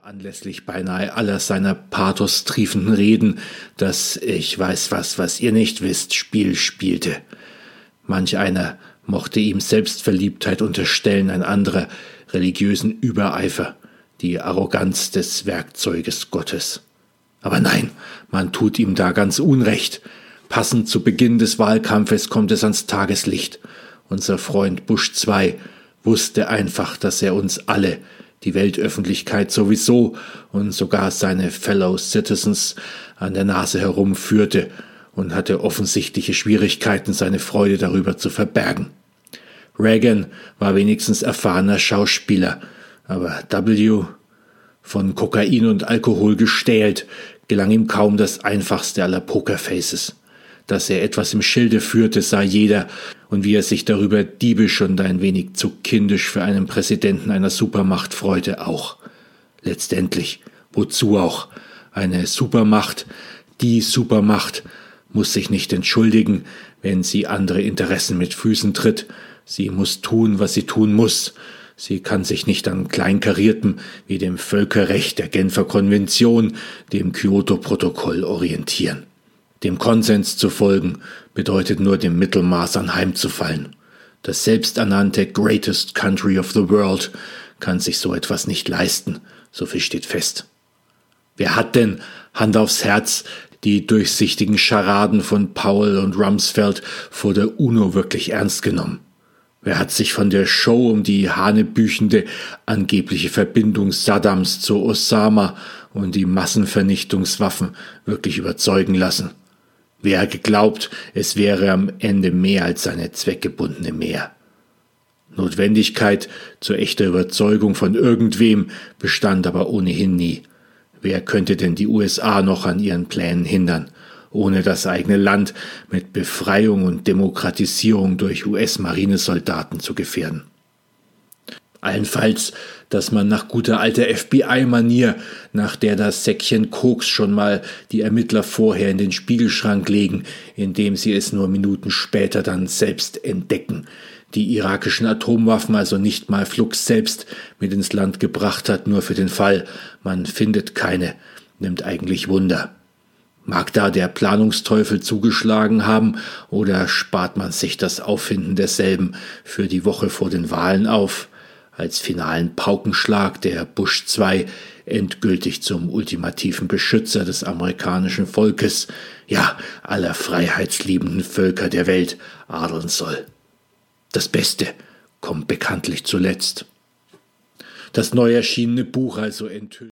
anlässlich beinahe aller seiner pathostriefenden Reden das »Ich weiß was ihr nicht wisst« Spiel spielte. Manch einer mochte ihm Selbstverliebtheit unterstellen, ein anderer religiösen Übereifer, die Arroganz des Werkzeuges Gottes. Aber nein, man tut ihm da ganz Unrecht. Passend zu Beginn des Wahlkampfes kommt es ans Tageslicht. Unser Freund Bush II wusste einfach, dass er uns alle, die Weltöffentlichkeit sowieso und sogar seine Fellow Citizens an der Nase herumführte und hatte offensichtliche Schwierigkeiten, seine Freude darüber zu verbergen. Reagan war wenigstens erfahrener Schauspieler, aber W., von Kokain und Alkohol gestählt, gelang ihm kaum das einfachste aller Pokerfaces. Dass er etwas im Schilde führte, sah jeder, und wie er sich darüber diebisch und ein wenig zu kindisch für einen Präsidenten einer Supermacht freute, auch. Letztendlich, wozu auch? Eine Supermacht, die Supermacht, muss sich nicht entschuldigen, wenn sie andere Interessen mit Füßen tritt. Sie muss tun, was sie tun muss. Sie kann sich nicht an Kleinkariertem wie dem Völkerrecht, der Genfer Konvention, dem Kyoto-Protokoll orientieren. Dem Konsens zu folgen, bedeutet nur dem Mittelmaß anheimzufallen. Das selbsternannte Greatest Country of the World kann sich so etwas nicht leisten, so viel steht fest. Wer hat denn, Hand aufs Herz, die durchsichtigen Scharaden von Powell und Rumsfeld vor der UNO wirklich ernst genommen? Wer hat sich von der Show um die hanebüchende angebliche Verbindung Saddams zu Osama und die Massenvernichtungswaffen wirklich überzeugen lassen? Wer geglaubt, es wäre am Ende mehr als eine zweckgebundene Mehr? Notwendigkeit zur echter Überzeugung von irgendwem bestand aber ohnehin nie. Wer könnte denn die USA noch an ihren Plänen hindern, ohne das eigene Land mit Befreiung und Demokratisierung durch US-Marinesoldaten zu gefährden? Allenfalls, dass man nach guter alter FBI-Manier, nach der das Säckchen Koks schon mal die Ermittler vorher in den Spiegelschrank legen, indem sie es nur Minuten später dann selbst entdecken, die irakischen Atomwaffen also nicht mal flugs selbst mit ins Land gebracht hat, nur für den Fall, man findet keine, nimmt eigentlich Wunder. Mag da der Planungsteufel zugeschlagen haben oder spart man sich das Auffinden derselben für die Woche vor den Wahlen auf, als finalen Paukenschlag, der Bush II endgültig zum ultimativen Beschützer des amerikanischen Volkes, ja aller freiheitsliebenden Völker der Welt, adeln soll. Das Beste kommt bekanntlich zuletzt. Das neu erschienene Buch also enthüllt